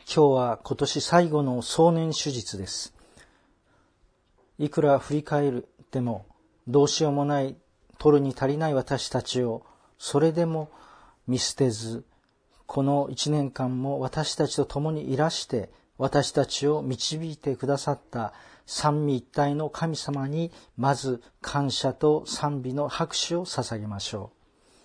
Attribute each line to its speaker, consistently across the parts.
Speaker 1: 今日は今年最後の壮年手術です。いくら振り返ってもどうしようもない、取るに足りない私たちをそれでも見捨てず、この1年間も私たちと共にいらして私たちを導いてくださった三位一体の神様にまず感謝と賛美の拍手を捧げましょう。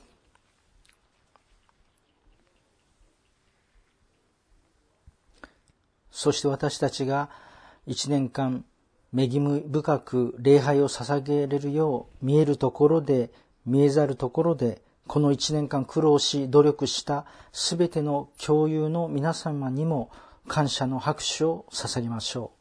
Speaker 1: そして私たちが1年間恵み深く礼拝を捧げれるよう、見えるところで見えざるところでこの1年間苦労し努力したすべての教友の皆様にも感謝の拍手を捧げましょ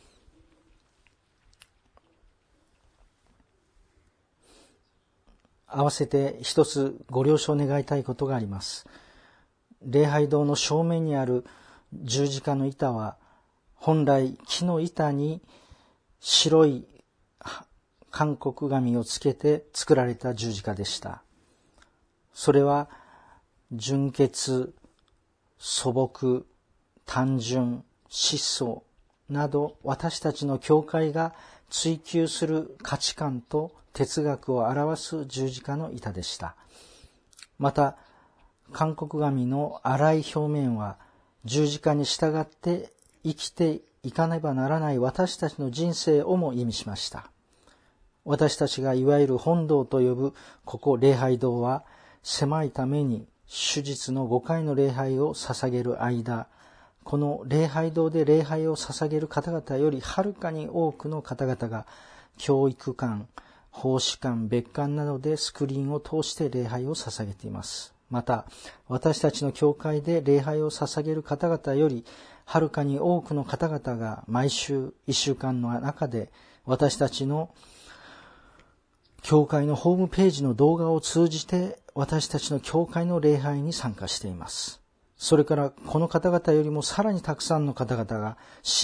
Speaker 1: う。合わせて一つご了承願いたいことがあります。礼拝堂の正面にある十字架の板は本来木の板に白い韓国紙をつけて作られた十字架でした。それは純潔、素朴、単純、質素など私たちの教会が追求する価値観と哲学を表す十字架の板でした。また韓国紙の粗い表面は十字架に従って生きていかねばならない私たちの人生をも意味しました。私たちがいわゆる本堂と呼ぶここ礼拝堂は狭いために手術の5回の礼拝を捧げる間、この礼拝堂で礼拝を捧げる方々よりはるかに多くの方々が教育館、奉仕館、別館などでスクリーンを通して礼拝を捧げています。また私たちの教会で礼拝を捧げる方々よりはるかに多くの方々が毎週1週間の中で私たちの教会のホームページの動画を通じて私たちの教会の礼拝に参加しています。それからこの方々よりもさらにたくさんの方々が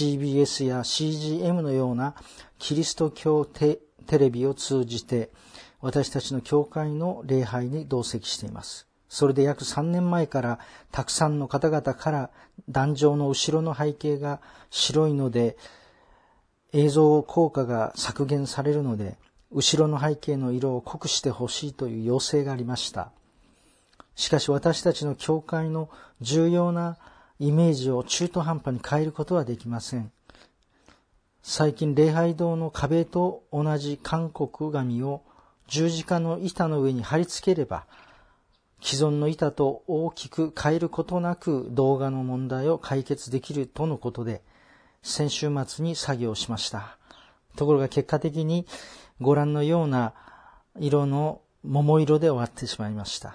Speaker 1: CBS や CGM のようなキリスト教テレビを通じて私たちの教会の礼拝に同席しています。それで約3年前からたくさんの方々から壇上の後ろの背景が白いので映像効果が削減されるので後ろの背景の色を濃くしてほしいという要請がありました。しかし私たちの教会の重要なイメージを中途半端に変えることはできません。最近礼拝堂の壁と同じ韓国紙を十字架の板の上に貼り付ければ既存の板と大きく変えることなく動画の問題を解決できるとのことで先週末に作業しました。ところが結果的にご覧のような色の桃色で終わってしまいました。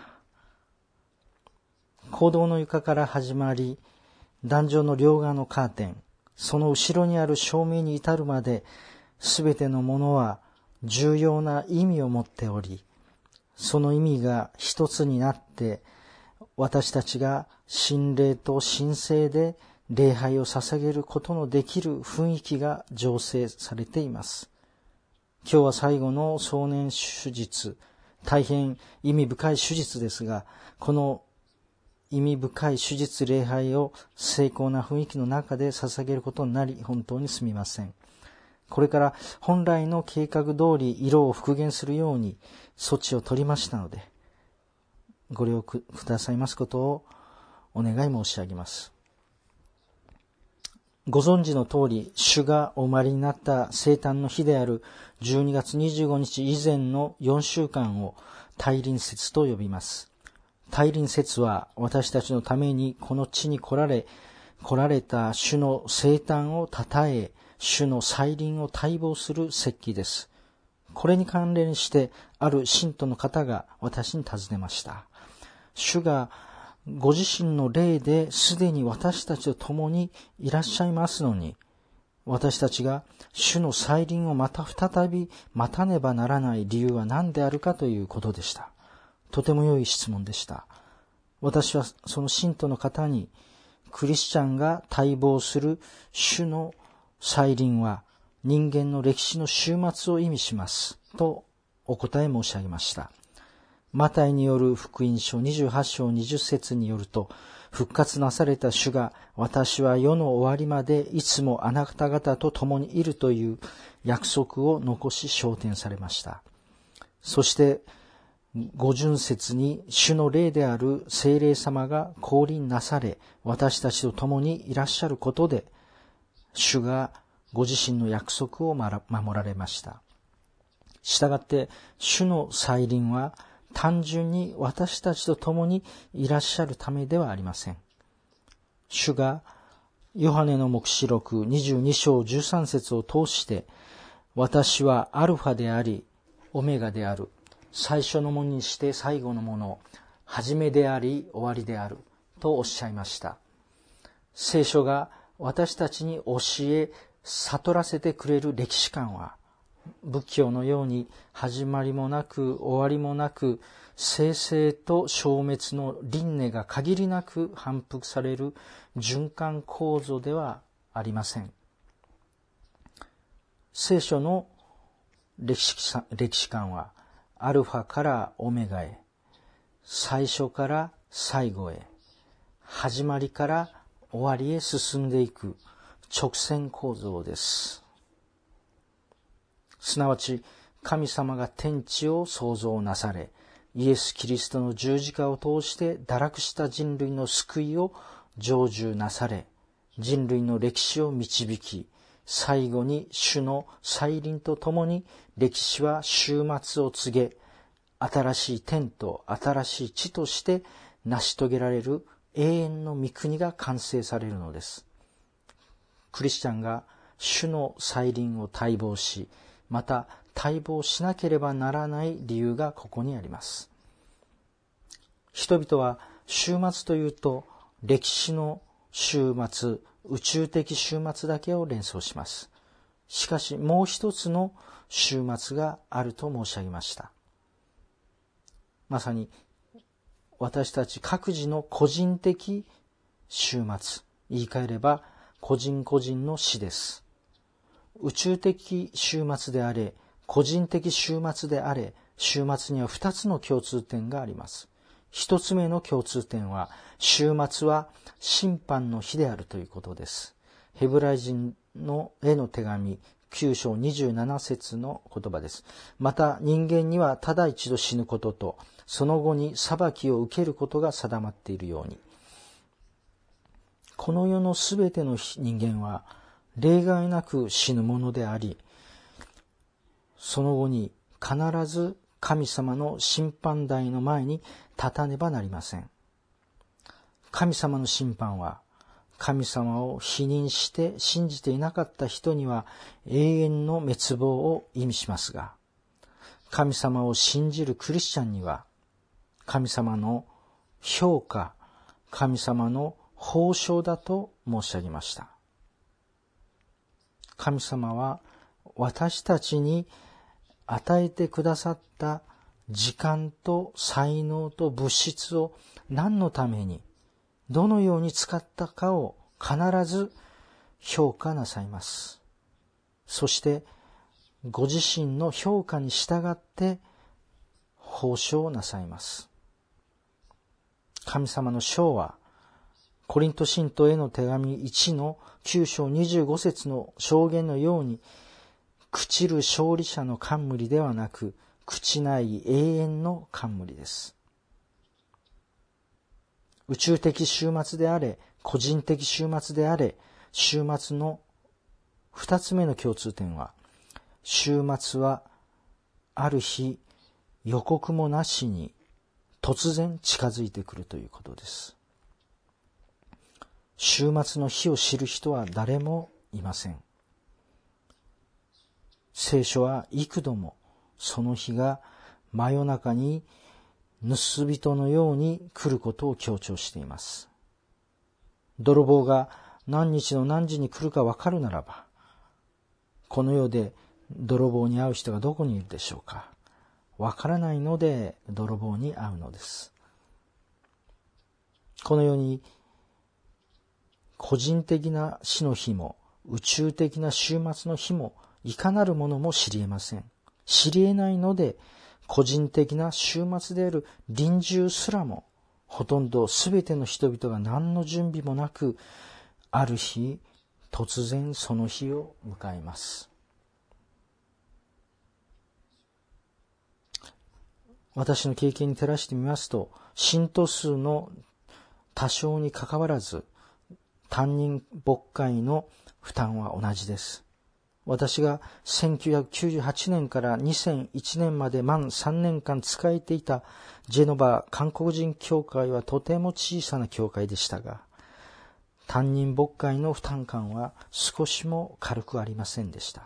Speaker 1: 講堂の床から始まり壇上の両側のカーテン、その後ろにある照明に至るまで全てのものは重要な意味を持っており、その意味が一つになって私たちが神霊と神聖で礼拝を捧げることのできる雰囲気が醸成されています。今日は最後の壮年手術、大変意味深い手術ですが、この意味深い手術礼拝を精巧な雰囲気の中で捧げることになり本当にすみません。これから本来の計画通り色を復元するように措置を取りましたので、ご了承くださいますことをお願い申し上げます。ご存知の通り、主がお生まれになった生誕の日である12月25日以前の4週間を大臨節と呼びます。大臨節は私たちのためにこの地に来られた主の生誕をたたえ、主の再臨を待望する節期です。これに関連してある信徒の方が私に尋ねました。主がご自身の霊ですでに私たちと共にいらっしゃいますのに、私たちが主の再臨をまた再び待たねばならない理由は何であるかということでした。とても良い質問でした。私はその信徒の方に、クリスチャンが待望する主の再臨は人間の歴史の終末を意味しますとお答え申し上げました。マタイによる福音書28章20節によると、 復活なされた主が、私は世の終わりまでいつもあなた方と共にいるという約束を残し昇天されました。そして50節に、主の霊である聖霊様が降臨なされ、私たちと共にいらっしゃることで、主がご自身の約束を守られました。したがって、主の再臨は単純に私たちと共にいらっしゃるためではありません。主がヨハネの黙示録22章13節を通して、私はアルファであり、オメガである。最初のものにして最後のもの、始めであり終わりであるとおっしゃいました。聖書が私たちに教え悟らせてくれる歴史観は、仏教のように始まりもなく終わりもなく、生成と消滅の輪廻が限りなく反復される循環構造ではありません。聖書の歴史観は、アルファからオメガへ、最初から最後へ、始まりから終わりへ進んでいく直線構造です。すなわち、神様が天地を創造なされ、イエス・キリストの十字架を通して堕落した人類の救いを成就なされ、人類の歴史を導き、最後に主の再臨とともに歴史は終末を告げ、新しい天と新しい地として成し遂げられる永遠の御国が完成されるのです。クリスチャンが主の再臨を待望し、また待望しなければならない理由がここにあります。人々は終末というと、歴史の終末、宇宙的終末だけを連想します。しかしもう一つの終末があると申し上げました。まさに私たち各自の個人的終末、言い換えれば個人個人の死です。宇宙的終末であれ、個人的終末であれ、終末には2つの共通点があります。一つ目の共通点は、終末は審判の日であるということです。ヘブライ人のへの手紙9章27節の言葉です。また人間にはただ一度死ぬことと、その後に裁きを受けることが定まっているように、この世のすべての人間は例外なく死ぬものであり、その後に必ず神様の審判台の前に立たねばなりません。神様の審判は、神様を否認して信じていなかった人には永遠の滅亡を意味しますが、神様を信じるクリスチャンには、神様の評価、神様の報奨だと申し上げました。神様は私たちに与えてくださった時間と才能と物質を何のために、どのように使ったかを必ず評価なさいます。そしてご自身の評価に従って報奨をなさいます。神様の賞は、コリント信徒への手紙1の9章25節の証言のように、朽ちる勝利者の冠ではなく、朽ちない永遠の冠です。宇宙的終末であれ、個人的終末であれ、終末の二つ目の共通点は、終末はある日予告もなしに突然近づいてくるということです。終末の日を知る人は誰もいません。聖書は幾度もその日が真夜中に盗人のように来ることを強調しています。泥棒が何日の何時に来るか分かるならば、この世で泥棒に会う人がどこにいるでしょうか。分からないので泥棒に会うのです。このように個人的な死の日も宇宙的な終末の日もいかなるものも知り得ません。知り得ないので、個人的な終末である臨終すらもほとんどすべての人々が何の準備もなく、ある日、突然その日を迎えます。私の経験に照らしてみますと、信徒数の多少にかかわらず、担任牧会の負担は同じです。私が1998年から2001年まで満3年間仕えていたジェノバ韓国人教会はとても小さな教会でしたが、担任牧会の負担感は少しも軽くありませんでした。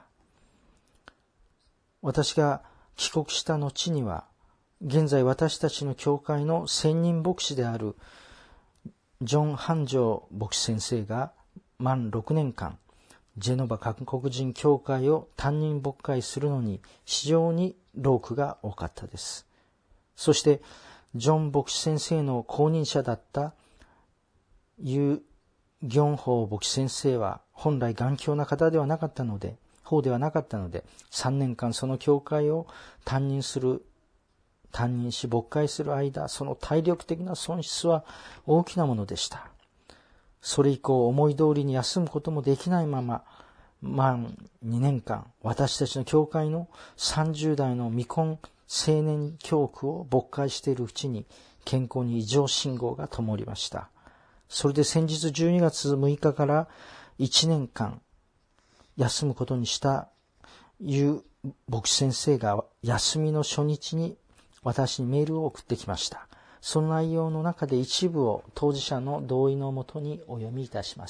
Speaker 1: 私が帰国した後には、現在私たちの教会の専任牧師であるジョン・ハンジョー牧師先生が満6年間、ジェノバ韓国人教会を担任牧会するのに非常に労苦が多かったです。そして、ジョン牧師先生の後任者だったユ・ギョンホー牧師先生は本来頑強な方ではなかったので、3年間その教会を担任し牧会する間、その体力的な損失は大きなものでした。それ以降思い通りに休むこともできないまま、満2年間、私たちの教会の30代の未婚青年教区を牧会しているうちに健康に異常信号が灯りました。それで先日12月6日から1年間休むことにしたユ牧師先生が休みの初日に私にメールを送ってきました。その内容の中で一部を当事者の同意のもとにお読みいたします。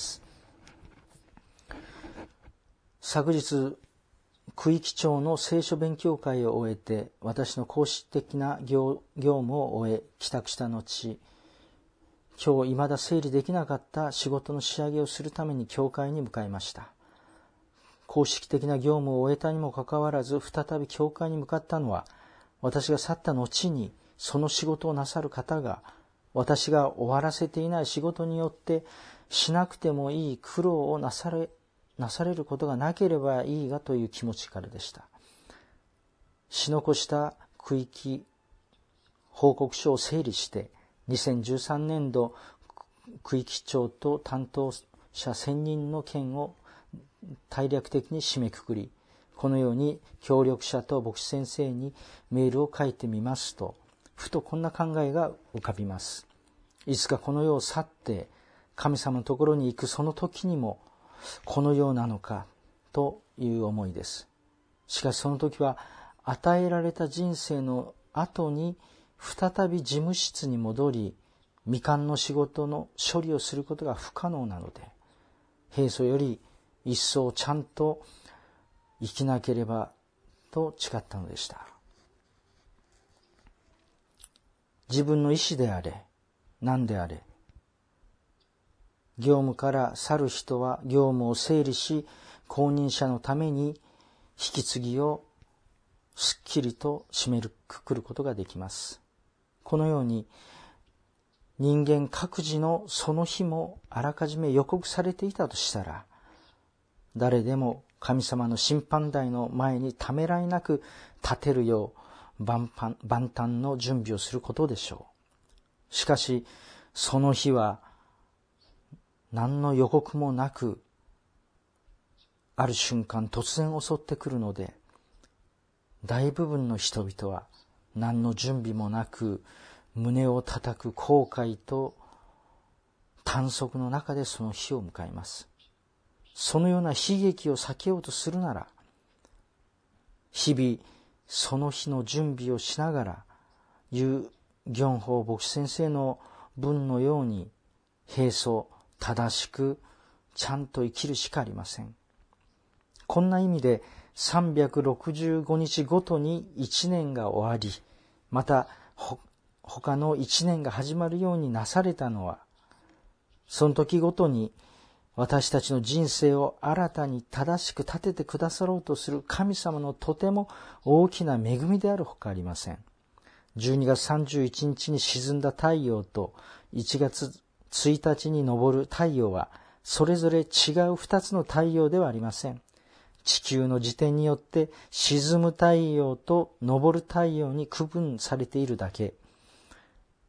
Speaker 1: 昨日、区域長の聖書勉強会を終えて、私の公式的な業務を終え、帰宅した後、今日未だ整理できなかった仕事の仕上げをするために教会に向かいました。公式的な業務を終えたにもかかわらず、再び教会に向かったのは、私が去った後に、その仕事をなさる方が、私が終わらせていない仕事によってしなくてもいい苦労をなされることがなければいいがという気持ちからでした。し残した区域報告書を整理して、2013年度区域長と担当者1000人の件を大略的に締めくくり、このように協力者と牧師先生にメールを書いてみますと、ふとこんな考えが浮かびます。いつかこの世を去って神様のところに行くその時にもこのようなのかという思いです。しかしその時は与えられた人生の後に再び事務室に戻り、未完の仕事の処理をすることが不可能なので、平素より一層ちゃんと生きなければと誓ったのでした。自分の意思であれ、何であれ、業務から去る人は業務を整理し、後任者のために引き継ぎをすっきりと締めくくることができます。このように人間各自のその日もあらかじめ予告されていたとしたら、誰でも神様の審判台の前にためらいなく立てるよう万端の準備をすることでしょう。しかしその日は何の予告もなく、ある瞬間突然襲ってくるので、大部分の人々は何の準備もなく胸を叩く後悔と短足の中でその日を迎えます。そのような悲劇を避けようとするなら、日々その日の準備をしながら、ユ・ギョンホー牧師先生の文のように平素正しくちゃんと生きるしかありません。こんな意味で365日ごとに1年が終わり、また他の1年が始まるようになされたのは、その時ごとに私たちの人生を新たに正しく立ててくださろうとする神様のとても大きな恵みであるほかありません。12月31日に沈んだ太陽と1月1日に昇る太陽はそれぞれ違う2つの太陽ではありません。地球の自転によって沈む太陽と昇る太陽に区分されているだけ。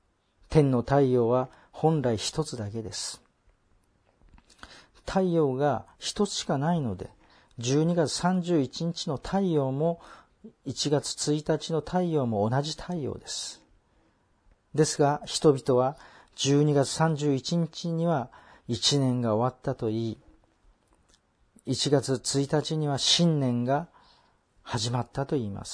Speaker 1: 天の太陽は本来一つだけです。太陽が一つしかないので、12月31日の太陽も1月1日の太陽も同じ太陽です。ですが人々は12月31日には1年が終わったと言い、1月1日には新年が始まったと言います。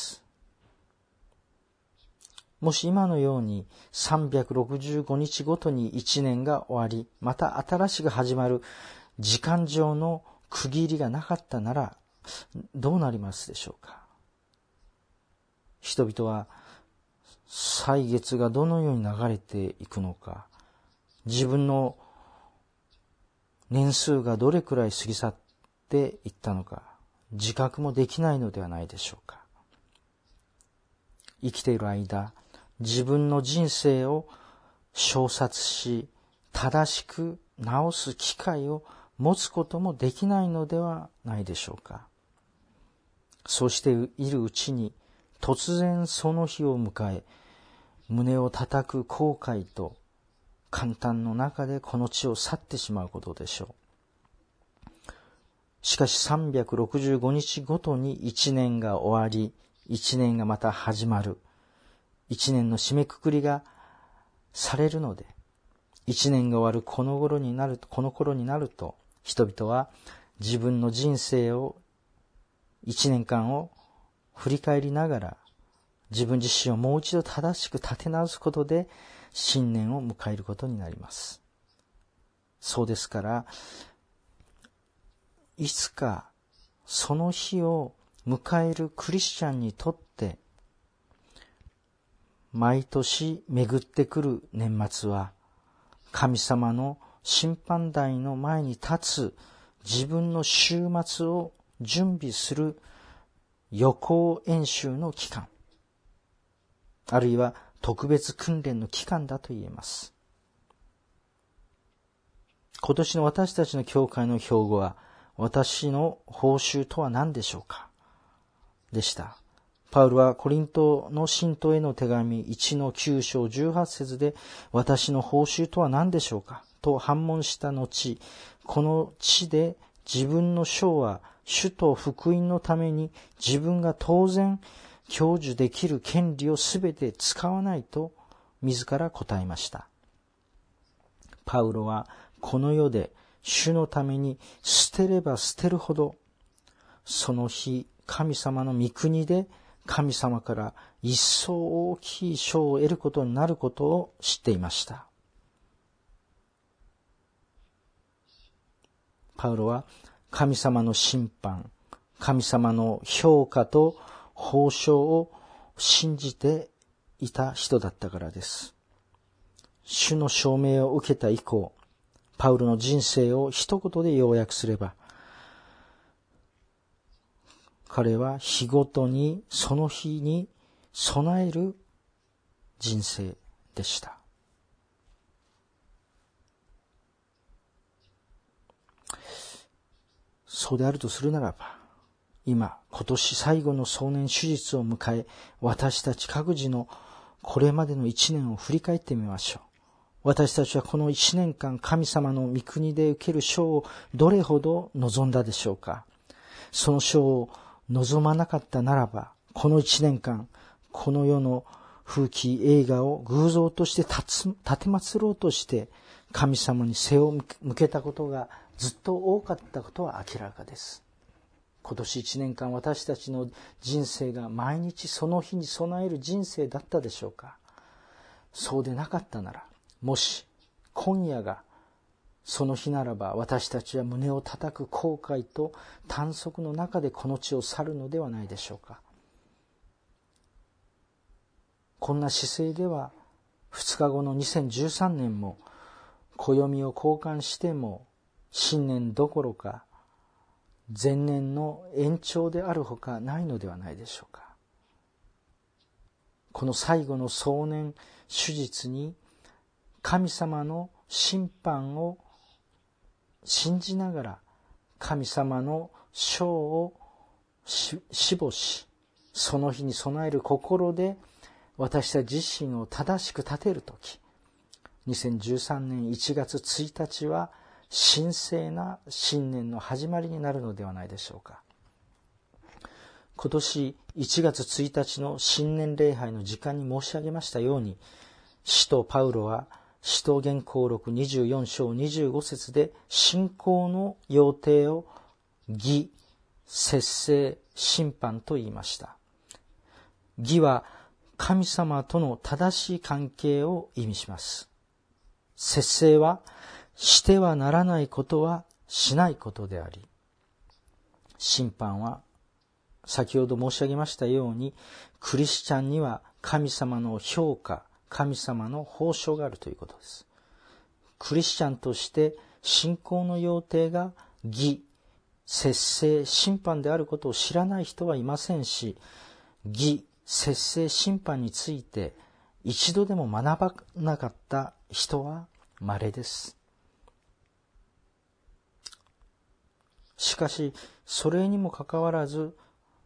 Speaker 1: もし今のように365日ごとに1年が終わり、また新しく始まる時間上の区切りがなかったならどうなりますでしょうか。人々は歳月がどのように流れていくのか、自分の年数がどれくらい過ぎ去っていったのか、自覚もできないのではないでしょうか。生きている間、自分の人生を洞察し、正しく直す機会を持つこともできないのではないでしょうか。そうしているうちに、突然その日を迎え、胸を叩く後悔と感嘆の中でこの地を去ってしまうことでしょう。しかし365日ごとに1年が終わり、1年がまた始まる。1年の締めくくりがされるので、1年が終わるこの頃になると、人々は自分の人生を、1年間を振り返りながら、自分自身をもう一度正しく立て直すことで、新年を迎えることになります。そうですから、いつかその日を迎えるクリスチャンにとって、毎年巡ってくる年末は、神様の審判台の前に立つ自分の終末を準備する予行演習の期間、あるいは特別訓練の期間だと言えます。今年の私たちの教会の標語は、私の報酬とは何でしょうかでした。パウルはコリントの信徒への手紙1の9章18節で、私の報酬とは何でしょうかと反問した後、この地で自分の書は主と福音のために自分が当然享受できる権利をすべて使わないと自ら答えました。パウロはこの世で主のために捨てれば捨てるほど、その日神様の御国で神様から一層大きい賞を得ることになることを知っていました。パウロは神様の審判、神様の評価と報奨を信じていた人だったからです。主の証明を受けた以降、パウロの人生を一言で要約すれば、彼は日ごとにその日に備える人生でした。そうであるとするならば、今年最後の壮年手術を迎え、私たち各自のこれまでの1年を振り返ってみましょう。私たちはこの1年間、神様の御国で受ける賞をどれほど望んだでしょうか。その賞を望まなかったならば、この1年間、この世の風紀映画を偶像として立てまつろうとして神様に背を向けたことがずっと多かったことは明らかです。今年1年間、私たちの人生が毎日その日に備える人生だったでしょうか。そうでなかったなら、もし今夜がその日ならば、私たちは胸を叩く後悔と短足の中でこの地を去るのではないでしょうか。こんな姿勢では2日後の2013年も暦を交換しても新年どころか前年の延長であるほかないのではないでしょうか。この最後の壮年手術に神様の審判を信じながら神様の賞をしぼし、その日に備える心で私たち自身を正しく立てるとき、 2013年1月1日は神聖な新年の始まりになるのではないでしょうか。今年1月1日の新年礼拝の時間に申し上げましたように、使徒パウロは使徒言行録24章25節で信仰の要諦を義、節制、審判と言いました。義は神様との正しい関係を意味します。節制はしてはならないことはしないことであり、審判は先ほど申し上げましたように、クリスチャンには神様の評価、神様の報酬があるということです。クリスチャンとして信仰の要諦が義、節制、審判であることを知らない人はいませんし、義、節制、審判について一度でも学ばなかった人は稀です。しかし、それにもかかわらず、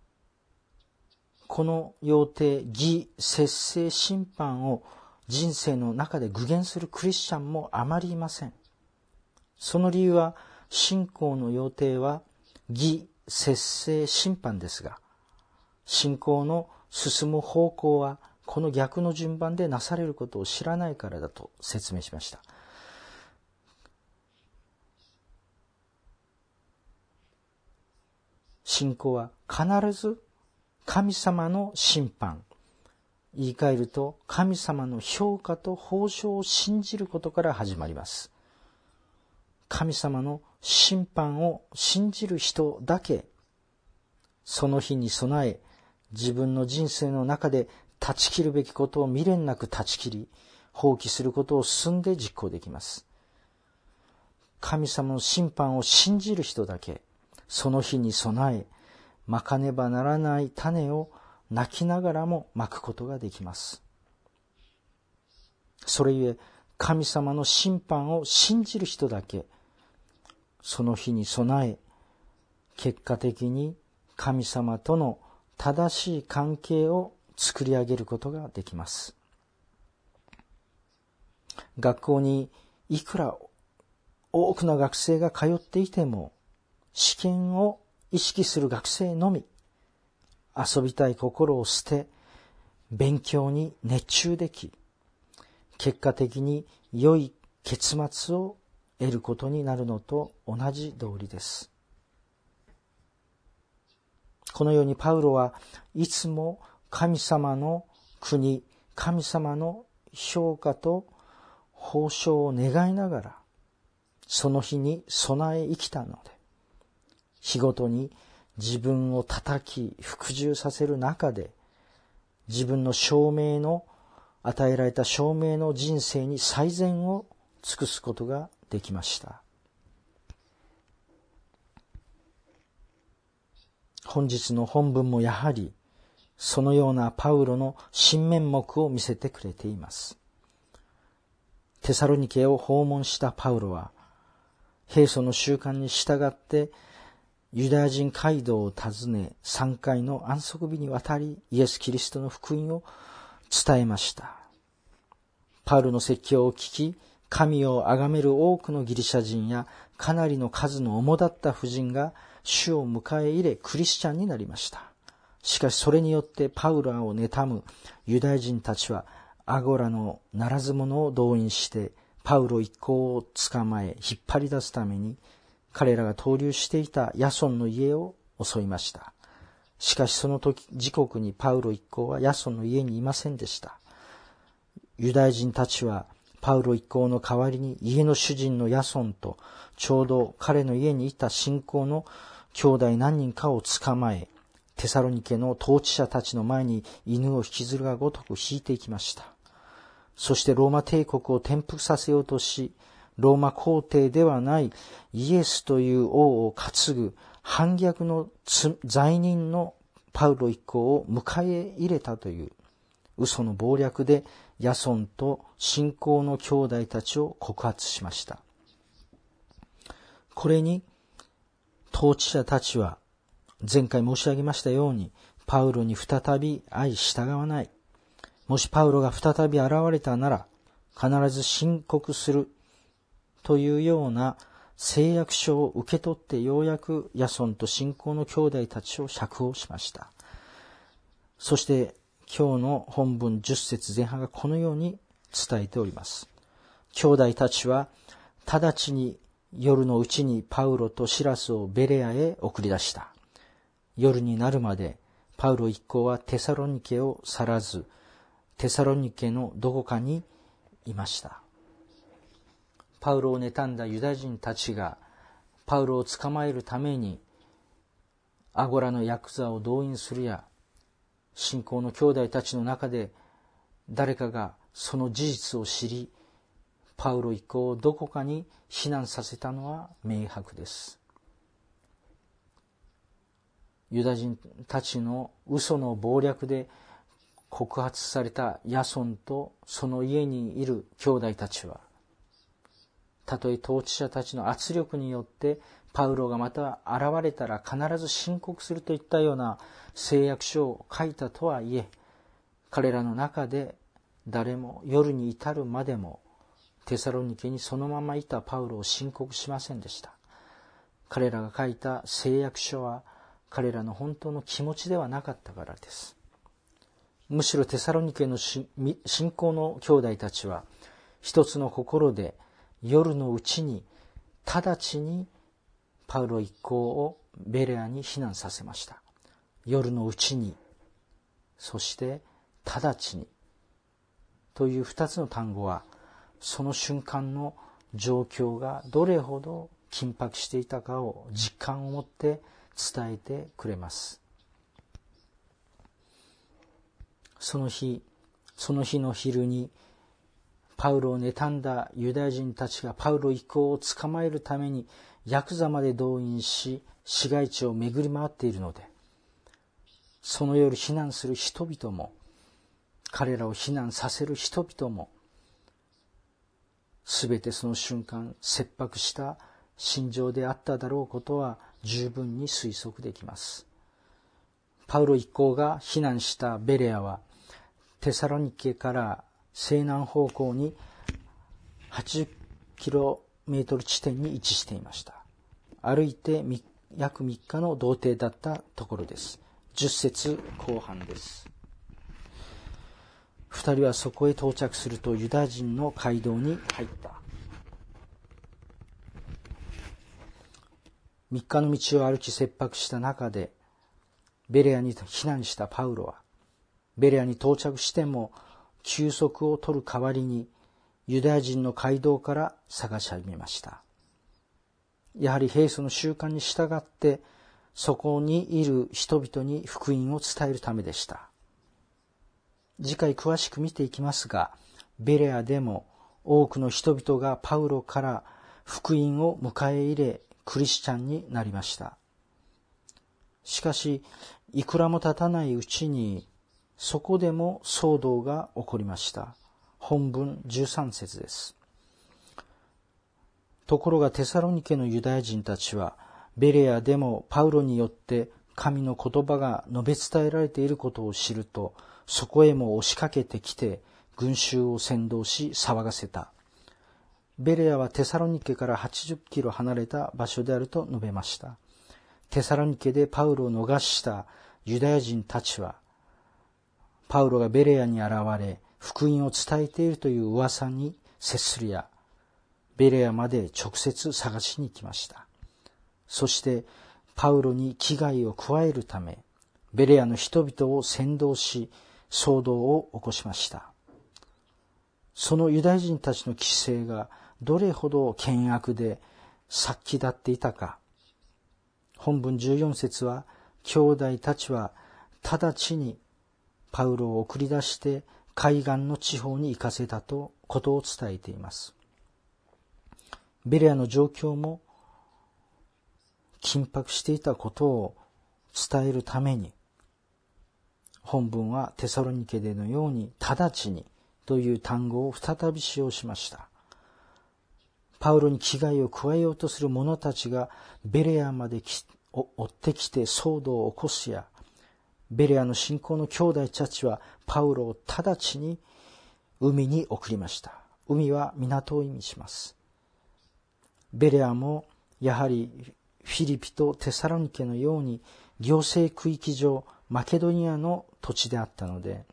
Speaker 1: この要諦、義、節制、審判を人生の中で具現するクリスチャンもあまりいません。その理由は、信仰の要諦は義、節制、審判ですが、信仰の進む方向はこの逆の順番でなされることを知らないからだと説明しました。信仰は必ず神様の審判、言い換えると神様の評価と報酬を信じることから始まります。神様の審判を信じる人だけ、その日に備え、自分の人生の中で断ち切るべきことを未練なく断ち切り、放棄することを進んで実行できます。神様の審判を信じる人だけ、その日に備え、まかねばならない種を泣きながらもまくことができます。それゆえ、神様の審判を信じる人だけ、その日に備え、結果的に神様との正しい関係を作り上げることができます。学校にいくら多くの学生が通っていても、試験を意識する学生のみ、遊びたい心を捨て、勉強に熱中でき、結果的に良い結末を得ることになるのと同じ道理です。このようにパウロはいつも神様の国、神様の評価と報酬を願いながら、その日に備え生きたので、日ごとに自分を叩き服従させる中で、自分の与えられた証明の人生に最善を尽くすことができました。本日の本文もやはりそのようなパウロの新面目を見せてくれています。テサロニケを訪問したパウロは、平素の習慣に従ってユダヤ人街道を訪ね、3回の安息日にわたりイエス・キリストの福音を伝えました。パウロの説教を聞き、神を崇める多くのギリシャ人やかなりの数の主だった婦人が主を迎え入れクリスチャンになりました。しかしそれによってパウロを妬むユダヤ人たちはアゴラのならず者を動員してパウロ一行を捕まえ引っ張り出すために彼らが逗留していたヤソンの家を襲いました。しかしその時刻にパウロ一行はヤソンの家にいませんでした。ユダヤ人たちはパウロ一行の代わりに家の主人のヤソンとちょうど彼の家にいた信仰の兄弟何人かを捕まえ、テサロニケの統治者たちの前に犬を引きずるがごとく引いていきました。そしてローマ帝国を転覆させようとし、ローマ皇帝ではないイエスという王を担ぐ反逆の罪人のパウロ一行を迎え入れたという嘘の謀略でヤソンと信仰の兄弟たちを告発しました。これに統治者たちは前回申し上げましたようにパウロに再び相従わない。もしパウロが再び現れたなら必ず申告するというような誓約書を受け取って、ようやくヤソンと信仰の兄弟たちを釈放しました。そして今日の本文10節前半がこのように伝えております。兄弟たちは直ちに夜のうちにパウロとシラスをベレアへ送り出した。夜になるまでパウロ一行はテサロニケを去らず、テサロニケのどこかにいました。パウロを妬んだユダヤ人たちがパウロを捕まえるためにアゴラのヤクザを動員するや、信仰の兄弟たちの中で誰かがその事実を知り、パウロ一行をどこかに避難させたのは明白です。ユダヤ人たちの嘘の謀略で告発されたヤソンとその家にいる兄弟たちは、たとえ統治者たちの圧力によってパウロがまた現れたら必ず申告するといったような誓約書を書いたとはいえ、彼らの中で誰も夜に至るまでもテサロニケにそのままいたパウロを申告しませんでした。彼らが書いた誓約書は彼らの本当の気持ちではなかったからです。むしろテサロニケの信仰の兄弟たちは一つの心で夜のうちに直ちにパウロ一行をベレアに避難させました。夜のうちに、そして直ちにという二つの単語は、その瞬間の状況がどれほど緊迫していたかを実感を持って伝えてくれます。その日の昼にパウロを妬んだユダヤ人たちがパウロ一行を捕まえるためにヤクザまで動員し、市街地を巡り回っているので、その夜避難する人々も、彼らを避難させる人々も、すべてその瞬間切迫した心情であっただろうことは十分に推測できます。パウロ一行が避難したベレアはテサロニケから西南方向に80キロメートル地点に位置していました。歩いて約3日の道程だったところです。10節後半です。2人はそこへ到着するとユダヤ人の街道に入った。3日の道を歩き切迫した中でベレアに避難したパウロは、ベレアに到着しても休息を取る代わりにユダヤ人の街道から探し始めました。やはり平素の習慣に従ってそこにいる人々に福音を伝えるためでした。次回詳しく見ていきますが、ベレアでも多くの人々がパウロから福音を迎え入れ、クリスチャンになりました。しかし、いくらも経たないうちに、そこでも騒動が起こりました。本文13節です。ところがテサロニケのユダヤ人たちは、ベレアでもパウロによって神の言葉が述べ伝えられていることを知ると、そこへも押しかけてきて群衆を扇動し騒がせた。ベレアはテサロニケから80キロ離れた場所であると述べました。テサロニケでパウロを逃したユダヤ人たちは、パウロがベレアに現れ福音を伝えているという噂に接するや、ベレアまで直接探しに来ました。そしてパウロに危害を加えるため、ベレアの人々を扇動し、騒動を起こしました。そのユダヤ人たちの規制がどれほど険悪で殺気立っていたか。本文14節は、兄弟たちは直ちにパウロを送り出して海岸の地方に行かせたことを伝えています。ベレアの状況も緊迫していたことを伝えるために、本文はテサロニケでのように直ちにという単語を再び使用しました。パウロに危害を加えようとする者たちがベレアまで追ってきて騒動を起こすや、ベレアの信仰の兄弟たちはパウロを直ちに海に送りました。 海は港を意味します。ベレアもやはりフィリピとテサロニケのように行政区域上マケドニアの土地であったので、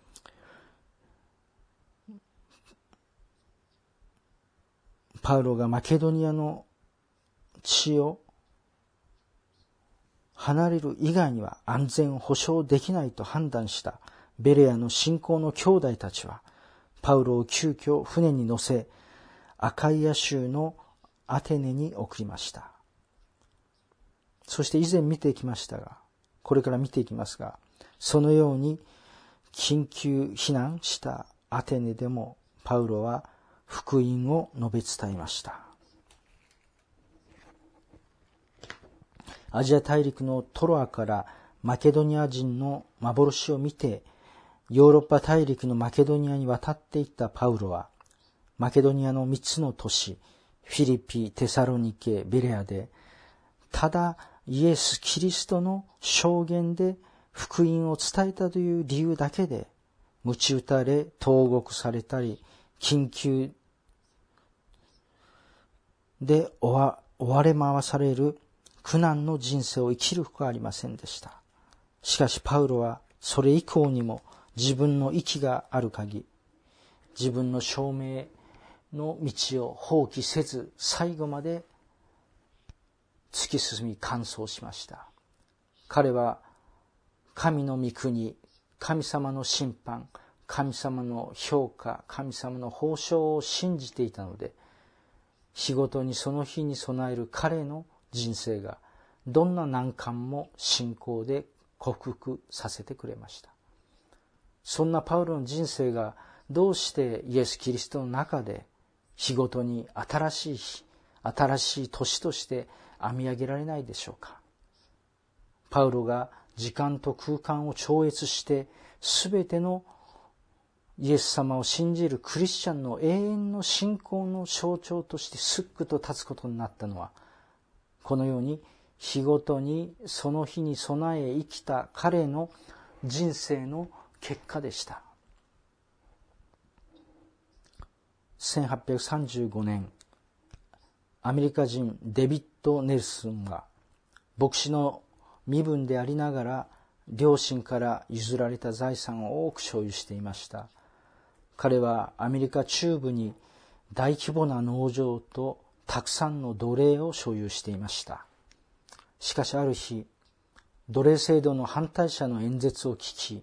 Speaker 1: パウロがマケドニアの地を離れる以外には安全を保証できないと判断したベレアの信仰の兄弟たちは、パウロを急遽船に乗せ、アカイア州のアテネに送りました。そして以前見てきましたが、これから見ていきますが、そのように緊急避難したアテネでもパウロは福音を述べ伝えました。アジア大陸のトロアからマケドニア人の幻を見て、ヨーロッパ大陸のマケドニアに渡っていったパウロは、マケドニアの3つの都市、フィリピ、テサロニケ、ベレアで、ただイエス・キリストの証言で福音を伝えたという理由だけで、鞭打たれ、投獄されたり、緊急で追われ回される苦難の人生を生きるほかありませんでした。しかしパウロはそれ以降にも自分の息がある限り、自分の証明の道を放棄せず、最後まで突き進み完走しました。彼は神の御国、神様の審判、神様の評価、神様の報奨を信じていたので、日ごとにその日に備える彼の人生がどんな難関も信仰で克服させてくれました。そんなパウロの人生がどうしてイエス・キリストの中で日ごとに新しい日、新しい年として編み上げられないでしょうか。パウロが時間と空間を超越してすべてのイエス様を信じるクリスチャンの永遠の信仰の象徴としてすっくと立つことになったのは、このように日ごとにその日に備え生きた彼の人生の結果でした。1835年、アメリカ人デビッド・ネルソンが牧師の身分でありながら両親から譲られた財産を多く所有していました。彼はアメリカ中部に大規模な農場とたくさんの奴隷を所有していました。しかしある日、奴隷制度の反対者の演説を聞き、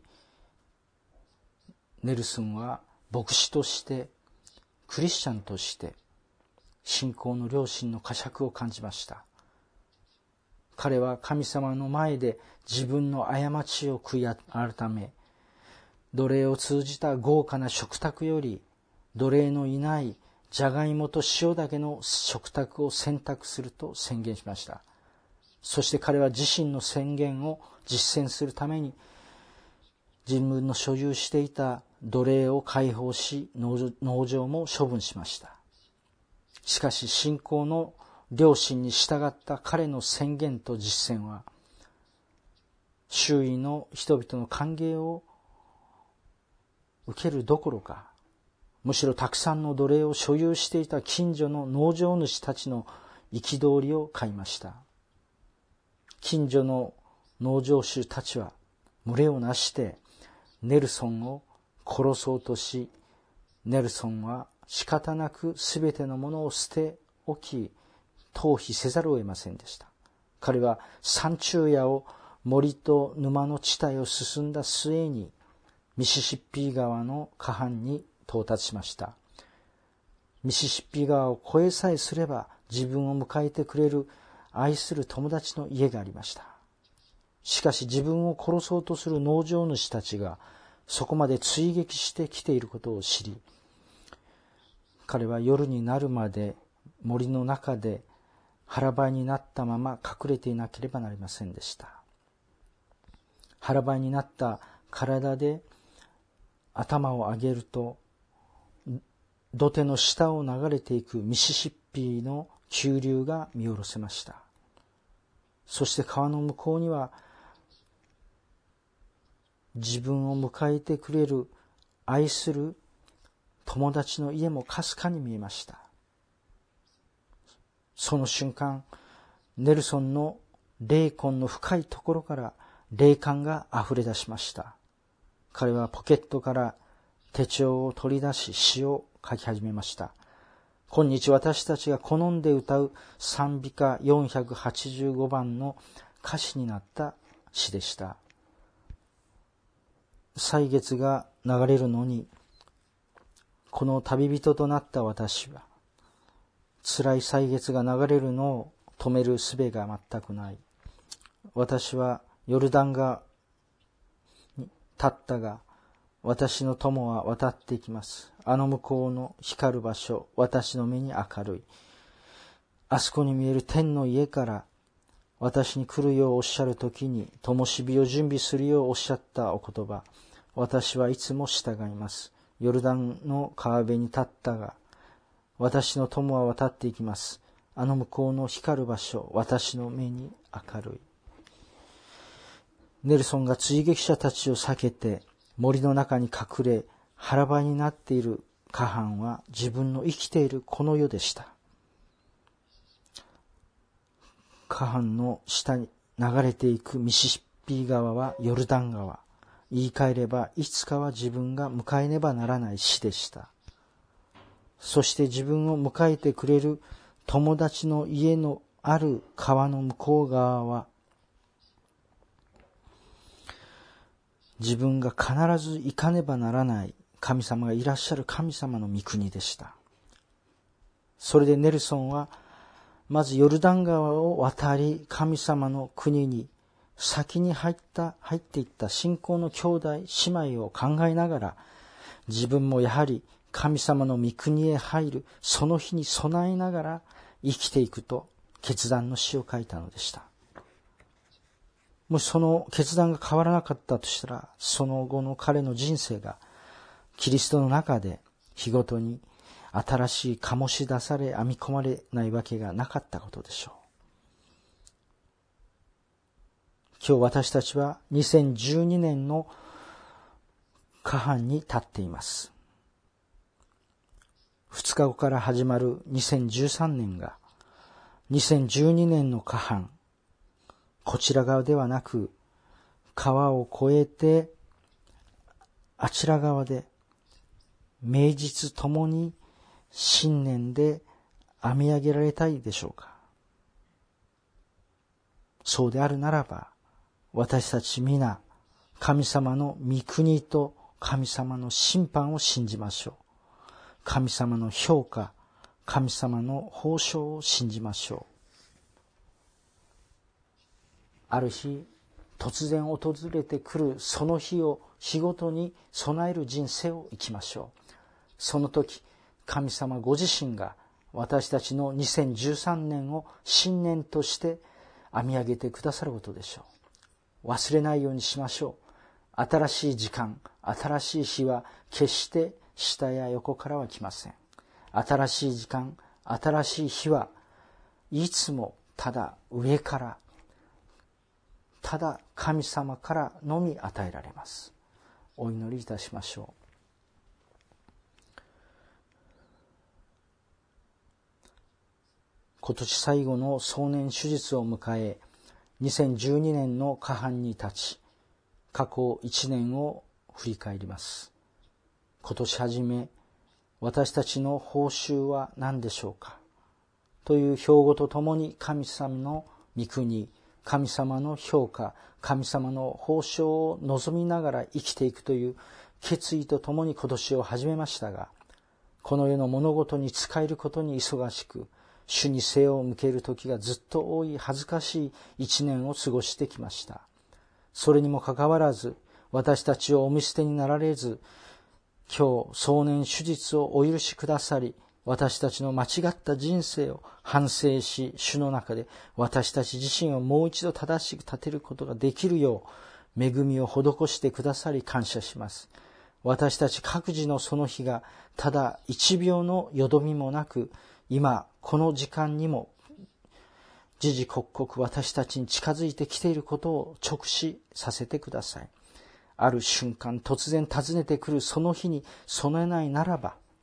Speaker 1: ネルソンは牧師として、クリスチャンとして、信仰の良心の呵責を感じました。彼は神様の前で自分の過ちを悔い改め、奴隷を通じた豪華な食卓より、奴隷のいないじゃがいもと塩だけの食卓を選択すると宣言しました。そして彼は自身の宣言を実践するために、自分の所有していた奴隷を解放し、農場も処分しました。しかし信仰の良心に従った彼の宣言と実践は、周囲の人々の歓迎を受けるどころか、むしろたくさんの奴隷を所有していた近所の農場主たちの憤りを買いました。近所の農場主たちは群れをなしてネルソンを殺そうとし、ネルソンは仕方なくすべてのものを捨て置き、逃避せざるを得ませんでした。彼は山中野を森と沼の地帯を進んだ末に、ミシシッピ川の河畔に到達しました。ミシシッピ川を越えさえすれば自分を迎えてくれる愛する友達の家がありました。しかし自分を殺そうとする農場主たちがそこまで追撃してきていることを知り、彼は夜になるまで森の中で腹ばいになったまま隠れていなければなりませんでした。腹ばいになった体で頭を上げると、土手の下を流れていくミシシッピの急流が見下ろせました。そして川の向こうには、自分を迎えてくれる愛する友達の家もかすかに見えました。その瞬間、ネルソンの霊魂の深いところから霊感があふれ出しました。彼はポケットから手帳を取り出し詩を書き始めました。今日私たちが好んで歌う賛美歌485番の歌詞になった詩でした。歳月が流れるのに、この旅人となった私は、辛い歳月が流れるのを止める術が全くない。私はヨルダン川に立ったが、私の友は渡っていきます。あの向こうの光る場所、私の目に明るい。あそこに見える天の家から私に来るようおっしゃるときに、灯火を準備するようおっしゃったお言葉、私はいつも従います。ヨルダンの川辺に立ったが、私の友は渡っていきます。あの向こうの光る場所、私の目に明るい。ネルソンが追撃者たちを避けて森の中に隠れ腹ばいになっているカハンは自分の生きているこの世でした。カハンの下に流れていくミシシッピ川はヨルダン川。言い換えればいつかは自分が迎えねばならない死でした。そして自分を迎えてくれる友達の家のある川の向こう側は、自分が必ず行かねばならない神様がいらっしゃる神様の御国でした。それでネルソンはまずヨルダン川を渡り、神様の国に先に入っていった信仰の兄弟姉妹を考えながら、自分もやはり神様の御国へ入るその日に備えながら生きていくと決断の詩を書いたのでした。もしその決断が変わらなかったとしたら、その後の彼の人生がキリストの中で日ごとに新しい醸し出され編み込まれないわけがなかったことでしょう。今日私たちは2012年のカハンに立っています。2日後から始まる2013年が2012年のカハン、こちら側ではなく川を越えてあちら側で名実ともに信念で編み上げられたいでしょうか。そうであるならば、私たち皆神様の御国と神様の審判を信じましょう。神様の評価、神様の報奨を信じましょう。ある日、突然訪れてくるその日を日ごとに備える人生を生きましょう。その時、神様ご自身が私たちの2013年を新年として編み上げてくださることでしょう。忘れないようにしましょう。新しい時間、新しい日は決して下や横からは来ません。新しい時間、新しい日はいつもただ上から、ただ神様からのみ与えられます。お祈りいたしましょう。今年最後の壮年手術を迎え、2012年のカハンに立ち、過去1年を振り返ります。今年初め、私たちの報酬は何でしょうかという標語とともに神様の御国、神様の評価、神様の報奨を望みながら生きていくという決意とともに今年を始めましたが、この世の物事に仕えることに忙しく、主に背を向ける時がずっと多い恥ずかしい一年を過ごしてきました。それにもかかわらず、私たちをお見捨てになられず、今日壮年手術をお許しくださり、私たちの間違った人生を反省し、主の中で私たち自身をもう一度正しく立てることができるよう、恵みを施してくださり感謝します。私たち各自のその日がただ1秒のよどみもなく、今この時間にも時々刻々私たちに近づいてきていることを直視させてください。ある瞬間突然訪ねてくるその日に備えないならば、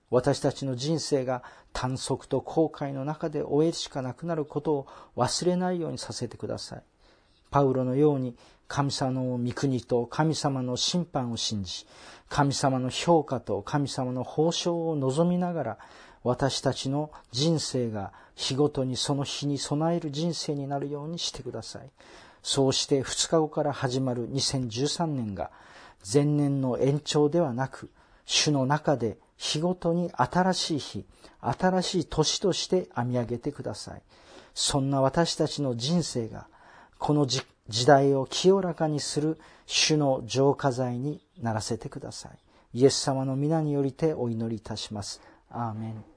Speaker 1: 私たちの人生が短足と後悔の中で終えるしかなくなることを忘れないようにさせてください。パウロのように神様の御国と神様の審判を信じ、神様の評価と神様の報奨を望みながら、私たちの人生が日ごとにその日に備える人生になるようにしてください。そうして2日後から始まる2013年が前年の延長ではなく、主の中で日ごとに新しい日、新しい年として編み上げてください。そんな私たちの人生がこの時代を清らかにする主の浄化剤にならせてください。イエス様の皆によりてお祈りいたします。アーメン。